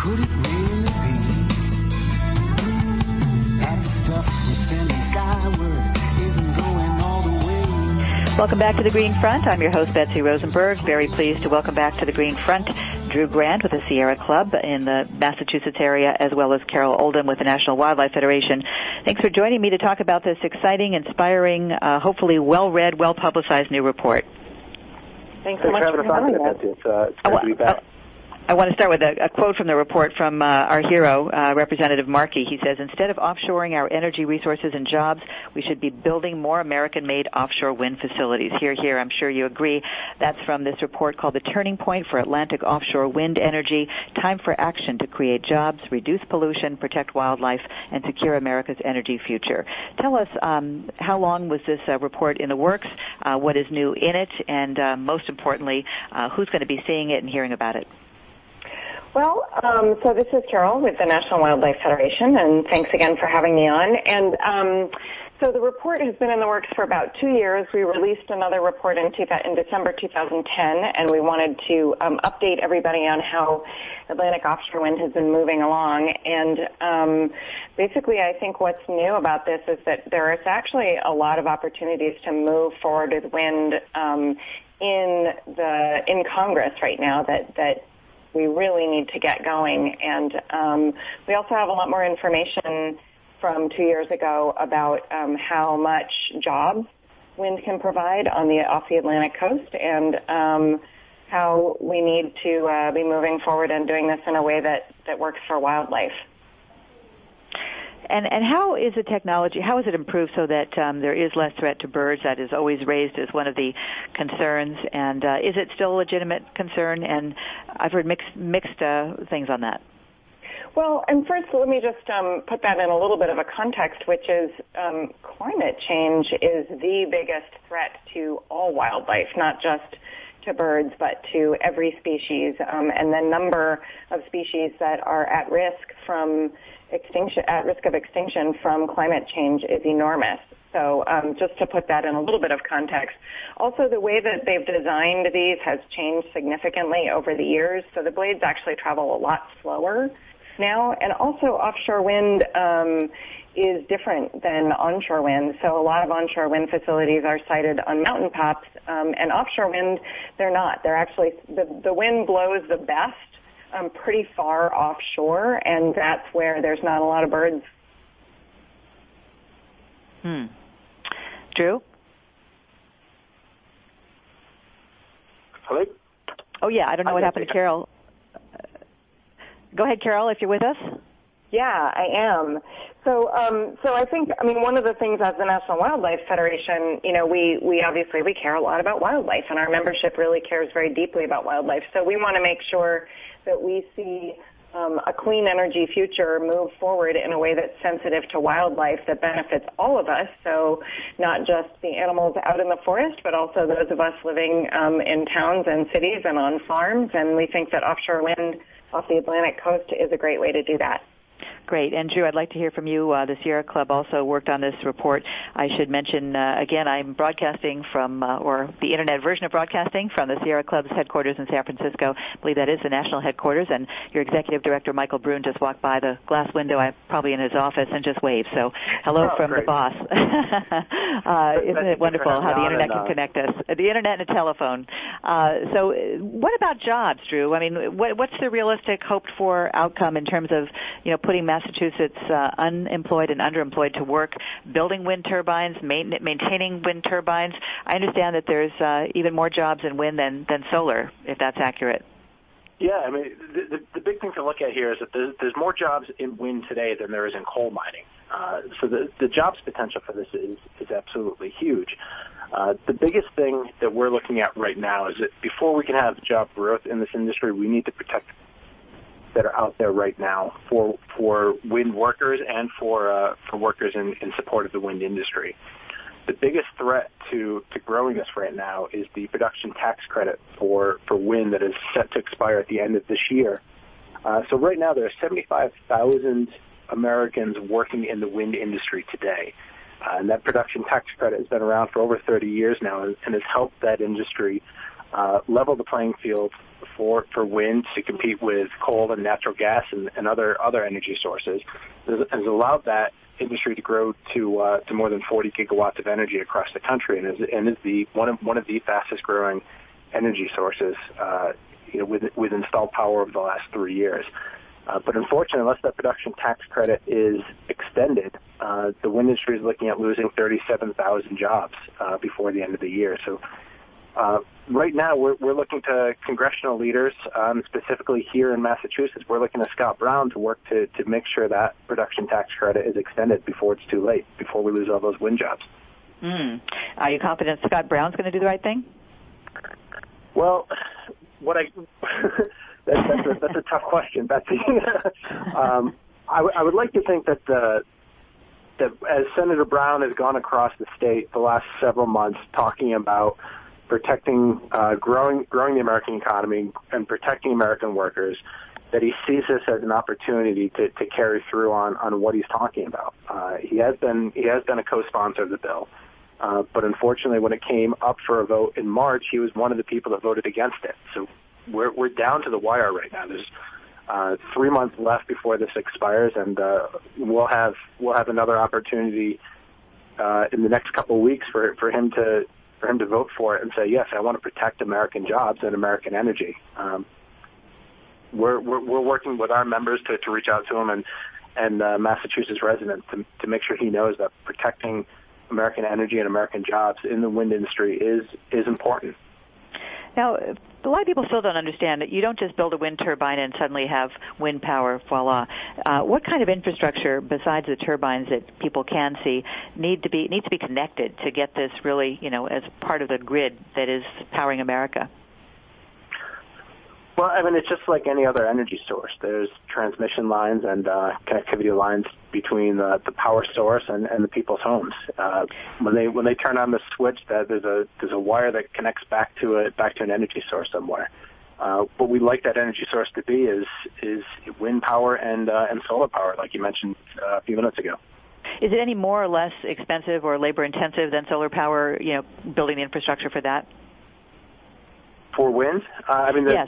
Could it really be that stuff we're sending skyward isn't going all the way? Welcome back to the Green Front. I'm your host, Betsy Rosenberg. Very pleased to welcome back to the Green Front Drew Grant with the Sierra Club in the Massachusetts area, as well as Carol Oldham with the National Wildlife Federation. Thanks for joining me to talk about this exciting, inspiring, hopefully well-read, well-publicized new report. Thanks so much for having us. It's good to be back. I want to start with a quote from the report from our hero, Representative Markey. He says, instead of offshoring our energy resources and jobs, we should be building more American-made offshore wind facilities. Here, I'm sure you agree. That's from this report called The Turning Point for Atlantic Offshore Wind Energy, Time for Action to Create Jobs, Reduce Pollution, Protect Wildlife, and Secure America's Energy Future. Tell us, how long was this report in the works, what is new in it, and most importantly, who's going to be seeing it and hearing about it? Well, so this is Carol with the National Wildlife Federation, and thanks again for having me on. And so the report has been in the works for about 2 years. We released another report in December 2010, and we wanted to update everybody on how Atlantic offshore wind has been moving along. And basically, I think what's new about this is that there is actually a lot of opportunities to move forward with wind in Congress right now that we really need to get going. And we also have a lot more information from 2 years ago about how much jobs wind can provide off the Atlantic coast, and how we need to be moving forward and doing this in a way that works for wildlife. And how is the technology, how is it improved so that there is less threat to birds? That is always raised as one of the concerns. And is it still a legitimate concern? And I've heard mixed things on that. Well, and first, let me just put that in a little bit of a context, which is climate change is the biggest threat to all wildlife, not just to birds, but to every species. And the number of species that are at risk of extinction from climate change is enormous. So just to put that in a little bit of context. Also, the way that they've designed these has changed significantly over the years. So the blades actually travel a lot slower now. And also offshore wind is different than onshore wind. So a lot of onshore wind facilities are sited on mountaintops, and offshore wind, they're not. They're actually, the wind blows the best pretty far offshore, and that's where there's not a lot of birds. Drew? Hello? Oh, yeah, I don't know what happened to Carol. Go ahead, Carol, if you're with us. Yeah, I am. So I think, one of the things as the National Wildlife Federation, we obviously, we care a lot about wildlife, and our membership really cares very deeply about wildlife. So we want to make sure that we see a clean energy future move forward in a way that's sensitive to wildlife, that benefits all of us. So not just the animals out in the forest, but also those of us living in towns and cities and on farms. And we think that offshore wind off the Atlantic coast is a great way to do that. Great. And Drew, I'd like to hear from you. The Sierra Club also worked on this report. I should mention, again, I'm broadcasting from, or the Internet version of broadcasting from the Sierra Club's headquarters in San Francisco. I believe that is the national headquarters. And your executive director, Michael Brune, just walked by the glass window. I'm probably in his office and just waved. So hello from great. the boss. Isn't it wonderful how the Internet can connect us? The Internet and a telephone. So what about jobs, Drew? I mean, what's the realistic hoped for outcome in terms of, putting Massachusetts unemployed and underemployed to work, building wind turbines, maintaining wind turbines? I understand that there's even more jobs in wind than solar, if that's accurate. Yeah, the big thing to look at here is that there's more jobs in wind today than there is in coal mining. So the jobs potential for this is absolutely huge. The biggest thing that we're looking at right now is that before we can have job growth in this industry, we need to protect that are out there right now for wind workers and for workers in support of the wind industry. The biggest threat to growing this right now is the production tax credit for wind that is set to expire at the end of this year. So right now there are 75,000 Americans working in the wind industry today. And that production tax credit has been around for over 30 years now and has helped that industry level the playing field for wind to compete with coal and natural gas and other energy sources has allowed that industry to grow to more than 40 gigawatts of energy across the country, and is the one of the fastest growing energy sources, with installed power over the last 3 years. But unfortunately, unless that production tax credit is extended, the wind industry is looking at losing 37,000 jobs before the end of the year. So right now, we're looking to congressional leaders, specifically here in Massachusetts. We're looking to Scott Brown to work to make sure that production tax credit is extended before it's too late, before we lose all those wind jobs. Are you confident Scott Brown's going to do the right thing? Well, that's a tough question, Betsy. I would like to think that as Senator Brown has gone across the state the last several months talking about protecting, growing the American economy and protecting American workers, that he sees this as an opportunity to carry through on what he's talking about. He has been a co-sponsor of the bill. But unfortunately, when it came up for a vote in March, he was one of the people that voted against it. So we're down to the wire right now. There's 3 months left before this expires, and we'll have another opportunity in the next couple of weeks for him to vote for it and say, yes, I want to protect American jobs and American energy. We're working with our members to reach out to him and Massachusetts residents to make sure he knows that protecting American energy and American jobs in the wind industry is important. Now, a lot of people still don't understand that you don't just build a wind turbine and suddenly have wind power, voila. What kind of infrastructure, besides the turbines that people can see, needs to be connected to get this really, as part of the grid that is powering America? Well, I mean, it's just like any other energy source. There's transmission lines and connectivity lines between the power source and the people's homes. When they turn on the switch, there's a wire that connects back to an energy source somewhere. What we'd like that energy source to be is wind power and solar power, like you mentioned a few minutes ago. Is it any more or less expensive or labor intensive than solar power? Building the infrastructure for that. For wind, I mean, yes.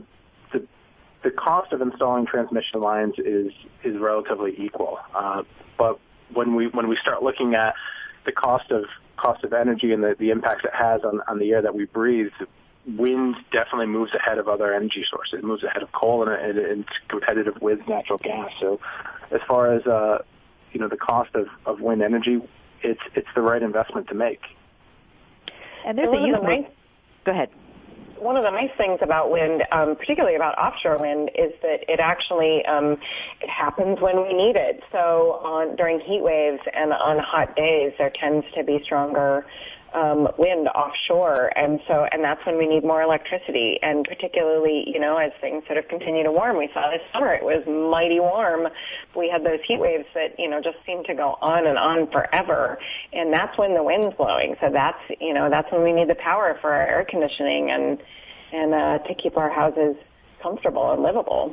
The cost of installing transmission lines is relatively equal. But when we start looking at the cost of energy and the impacts it has on the air that we breathe, wind definitely moves ahead of other energy sources. It moves ahead of coal, and it's competitive with natural gas. So, as far as the cost of wind energy, it's the right investment to make. And there's a youth. Go ahead. One of the nice things about wind, particularly about offshore wind, is that it actually it happens when we need it. So during heat waves and on hot days, there tends to be stronger wind offshore, and that's when we need more electricity. And particularly, as things sort of continue to warm, we saw this summer it was mighty warm. We had those heat waves that just seemed to go on and on forever, and that's when the wind's blowing. So that's when we need the power for our air conditioning and to keep our houses comfortable and livable.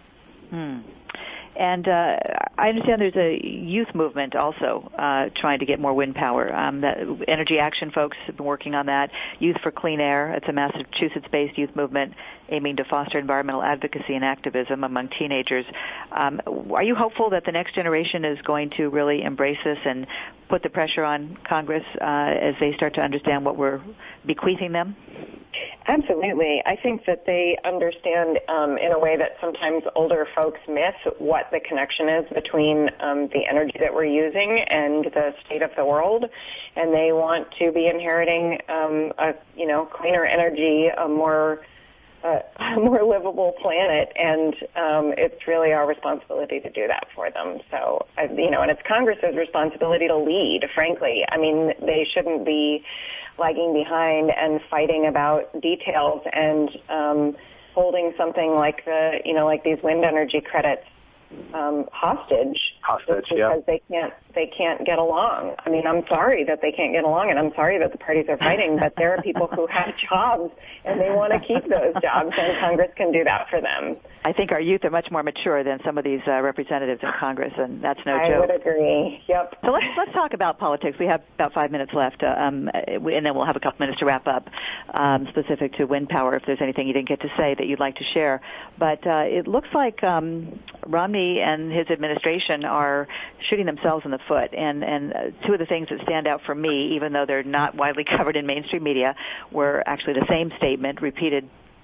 And I understand there's a youth movement also trying to get more wind power. The Energy Action folks have been working on that. Youth for Clean Air, it's a Massachusetts-based youth movement aiming to foster environmental advocacy and activism among teenagers. Are you hopeful that the next generation is going to really embrace this and put the pressure on Congress as they start to understand what we're bequeathing them? Absolutely. I think that they understand in a way that sometimes older folks miss what the connection is between the energy that we're using and the state of the world, and they want to be inheriting a cleaner energy, a more livable planet, and it's really our responsibility to do that for them. So, and it's Congress's responsibility to lead, frankly. I mean, they shouldn't be lagging behind and fighting about details and holding something like like these wind energy credits hostage because they can't get along. I mean, I'm sorry that they can't get along, and I'm sorry that the parties are fighting, but there are people who have jobs and they want to keep those jobs, and Congress can do that for them. I think our youth are much more mature than some of these representatives in Congress, and that's no joke. I would agree. Yep. So let's talk about politics. We have about 5 minutes left, and then we'll have a couple minutes to wrap up, specific to wind power. If there's anything you didn't get to say that you'd like to share, but it looks like Romney and his administration are shooting themselves in the foot. And two of the things that stand out for me, even though they're not widely covered in mainstream media, were actually the same statement repeated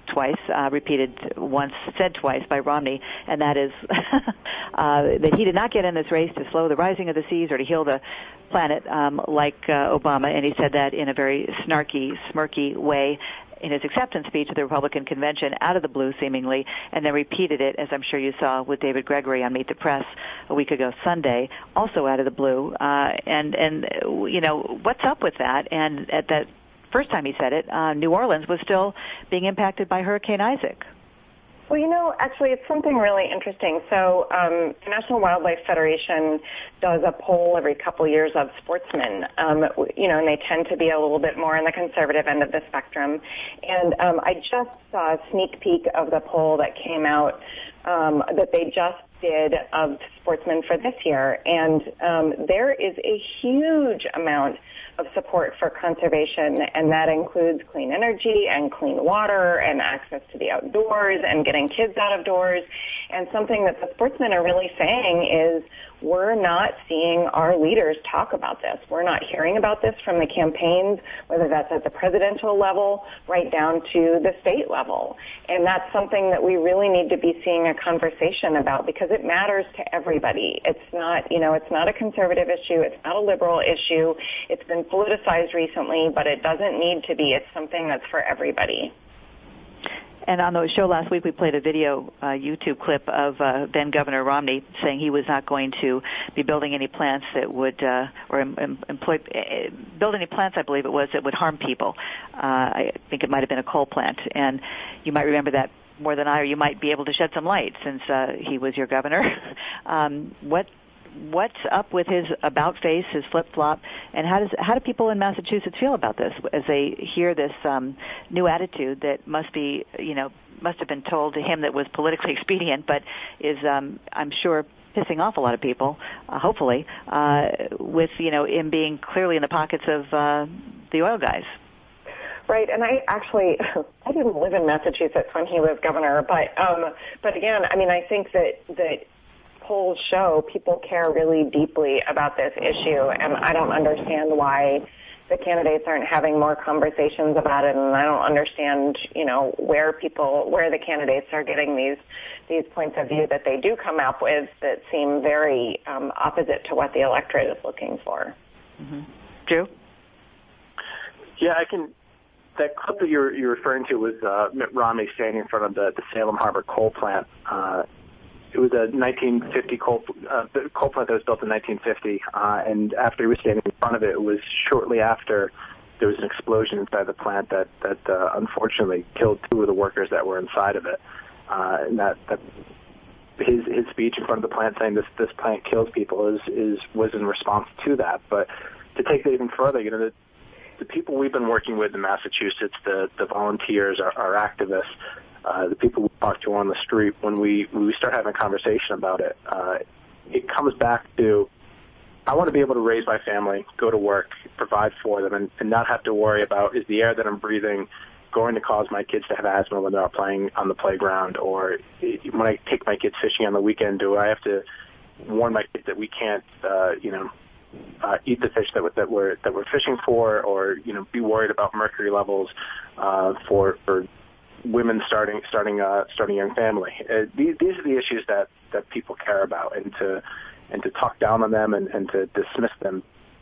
once, said twice by Romney, and that is that he did not get in this race to slow the rising of the seas or to heal the planet like Obama, and he said that in a very snarky, smirky way in his acceptance speech at the Republican convention, out of the blue seemingly, and then repeated it, as I'm sure you saw with David Gregory on Meet the Press a week ago Sunday, also out of the blue. And you know, what's up with that? And at that first time he said it, New Orleans was still being impacted by Hurricane Isaac. Well, you know, actually, it's something really interesting. So the National Wildlife Federation does a poll every couple years of sportsmen, you know, and they tend to be a little bit more on the conservative end of the spectrum. And I just saw a sneak peek of the poll that came out that they just did of sportsmen for this year. And there is a huge amount of support for conservation, and that includes clean energy and clean water and access to the outdoors and getting kids out of doors. And something that the sportsmen are really saying is we're not seeing our leaders talk about this. We're not hearing about this from the campaigns, whether that's at the presidential level right down to the state level. And that's something that we really need to be seeing a conversation about because it matters to everybody. It's not, you know, it's not a conservative issue. It's not a liberal issue. It's been politicized recently, but it doesn't need to be. It's something that's for everybody. And on the show last week, we played a video YouTube clip of then Governor Romney saying he was not going to be building any plants that would, build any plants, I believe it was, that would harm people. I think it might have been a coal plant. And you might remember that more than I, or you might be able to shed some light since he was your governor. What's up with his about face, his flip-flop, and how do people in Massachusetts feel about this as they hear this new attitude that must have been told to him that was politically expedient, but is, I'm sure, pissing off a lot of people, hopefully, with, you know, him being clearly in the pockets of the oil guys. Right, and I didn't live in Massachusetts when he was governor, but again, I mean, I think that polls show people care really deeply about this issue, and I don't understand why the candidates aren't having more conversations about it, and I don't understand, you know, where the candidates are getting these points of view that they do come up with that seem very opposite to what the electorate is looking for. Mm-hmm. Drew? Yeah, that clip that you're referring to was Mitt Romney standing in front of the Salem Harbor coal plant. It was a 1950 coal plant that was built in 1950, and after he was standing in front of it, it was shortly after there was an explosion inside the plant that unfortunately killed two of the workers that were inside of it. And that his speech in front of the plant saying this plant kills people was in response to that. But to take it even further, you know, the people we've been working with in Massachusetts, the volunteers, our activists, the people we talk to on the street, when we start having a conversation about it, it comes back to, I want to be able to raise my family, go to work, provide for them, and not have to worry about, is the air that I'm breathing going to cause my kids to have asthma when they're out playing on the playground, or when I take my kids fishing on the weekend, do I have to warn my kids that we can't, eat the fish that we're fishing for, or, you know, be worried about mercury levels for women starting a young family. These are the issues that people care about, and to talk down on them and to dismiss them.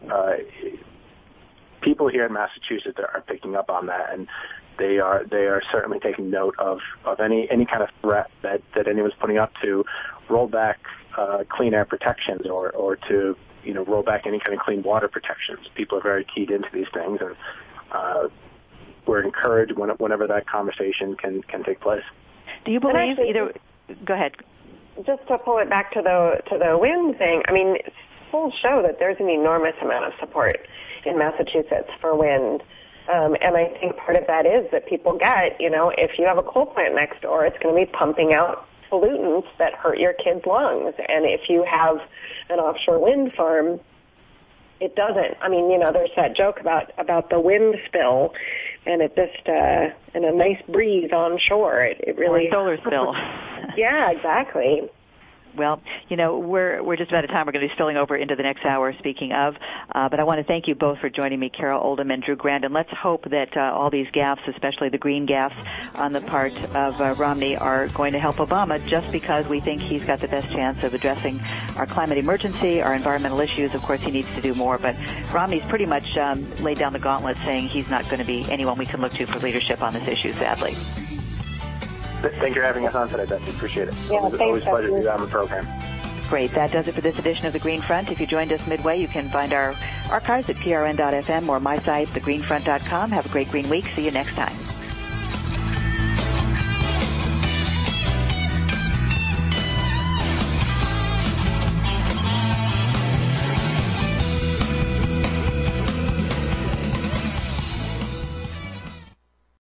People here in Massachusetts are picking up on that, and they are certainly taking note of any kind of threat that anyone's putting up to roll back clean air protections or to, you know, roll back any kind of clean water protections. People are very keyed into these things, and we're encouraged whenever that conversation can take place. Do you believe either? Go ahead. just to pull it back to the wind thing, I mean, polls show that there's an enormous amount of support in Massachusetts for wind. And I think part of that is that people get, if you have a coal plant next door, it's going to be pumping out pollutants that hurt your kids' lungs. And if you have an offshore wind farm, it doesn't. I mean, there's that joke about the wind spill, and it just and a nice breeze on shore. It really solar spill. Yeah, exactly. Well, we're just about out of time. We're going to be spilling over into the next hour, speaking of. But I want to thank you both for joining me, Carol Oldham and Drew Grandin. Let's hope that all these gaffes, especially the green gaffes on the part of Romney, are going to help Obama, just because we think he's got the best chance of addressing our climate emergency, our environmental issues. Of course, he needs to do more. But Romney's pretty much laid down the gauntlet, saying he's not going to be anyone we can look to for leadership on this issue, sadly. Thank you for having us on today, Betsy. Appreciate it. Yeah, always a pleasure to be on the program. Great. That does it for this edition of The Green Front. If you joined us midway, you can find our archives at prn.fm or my site, thegreenfront.com. Have a great green week. See you next time.